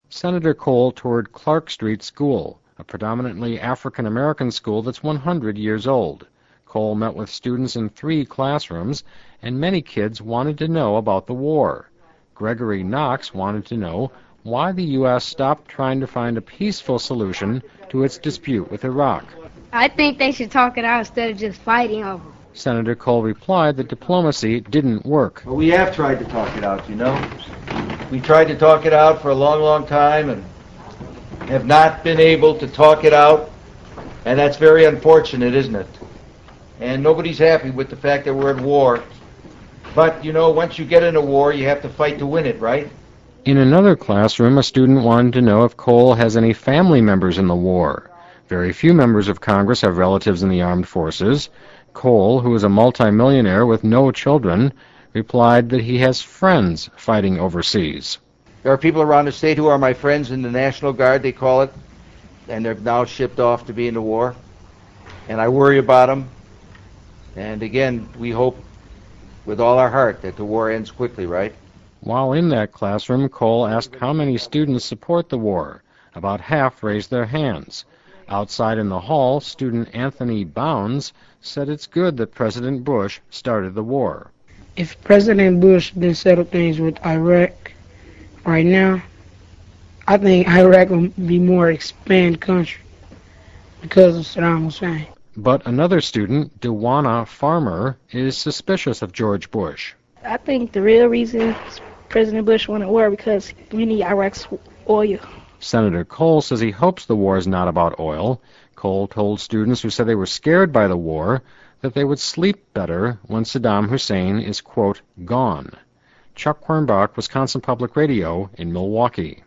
Senator Cole toured Clark Street School, a predominantly African-American school that's 100 years old. Cole met with students in 3 classrooms, and many kids wanted to know about the war. Gregory Knox wanted to know why the U.S. stopped trying to find a peaceful solution to its dispute with Iraq. I think they should talk it out instead of just fighting over it. Senator Cole replied that diplomacy didn't work. Well, we have tried to talk it out, you know. We tried to talk it out for a long, long time and have not been able to talk it out, and that's very unfortunate, isn't it? And nobody's happy with the fact that we're at war. But, you know, once you get in a war, you have to fight to win it, right? In another classroom, a student wanted to know if Cole has any family members in the war. Very few members of Congress have relatives in the armed forces. Cole, who is a multimillionaire with no children, replied that he has friends fighting overseas. There are people around the state who are my friends in the National Guard, they call it, and they're now shipped off to be in the war. And I worry about them. And again, we hope with all our heart that the war ends quickly, right? While in that classroom, Cole asked how many students support the war. About half raised their hands. Outside in the hall, student Anthony Bounds said it's good that President Bush started the war. If President Bush didn't settle things with Iraq right now, I think Iraq will be more expanded country because of Saddam Hussein. But another student, Dewana Farmer, is suspicious of George Bush. I think the real reason President Bush wanted war because we need Iraq's oil. Senator Cole says he hopes the war is not about oil. Cole told students who said they were scared by the war that they would sleep better when Saddam Hussein is, quote, gone. Chuck Quirnbach, Wisconsin Public Radio in Milwaukee.